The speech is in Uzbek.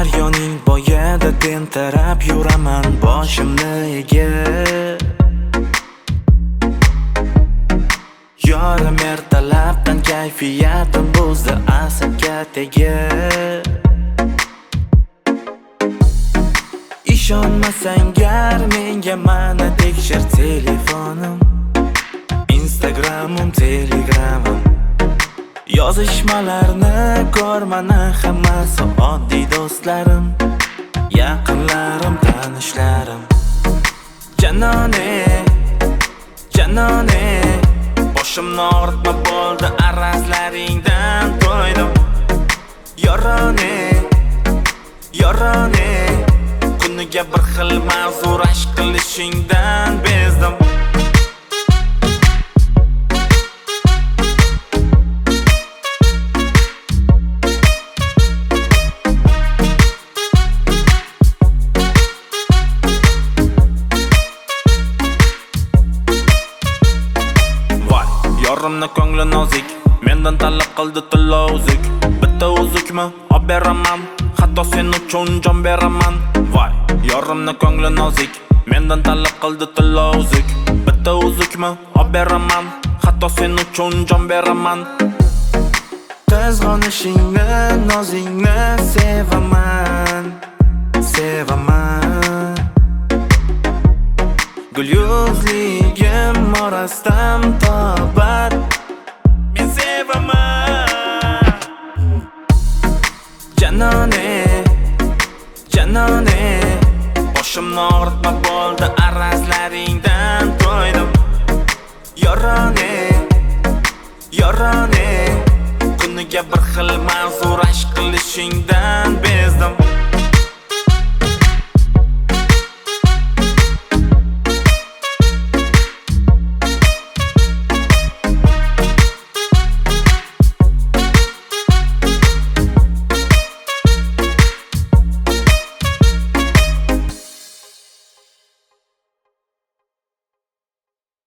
Daryoning bo'yida tentirab yuraman boshimni egib. Yorim ertalabdan kayfiyatim buzdi asabga tegib. İşonmasang gar menga mana tekshir telefonim, Instagramim, Telegramim. Yozishmalarni ko'rmana hammasi oddiy do'stlarim, yaqinlarim, tanishlarim. Janone, janone, boshimni og'ritma bo'ldi arazlaringdan to'ydim. Yorone, yorone, kuniga bir xil mavzu rashk qilishingdan bezdim. Yorimni ko'ngli nozik, mendan talab qildi tilla uzuk. Bitta uzukmi olib beraman, hatto sen uchun jon beraman. Voy, yorimni ko'ngli nozik, mendan talab qildi tilla uzuk. Bitta uzukmi olib beraman, hatto sen uchun jon beraman. Qizg'onishingni, nozingni sevaman, sevaman. Gul yuzligim orasdan tobat men sevaman. Janone, janone, boshimni og'ritma bo'ldi arazlaringdan to'ydim. Yorone, yorone, kuniga bir xil mavzu rashk qilishingdan bezdim.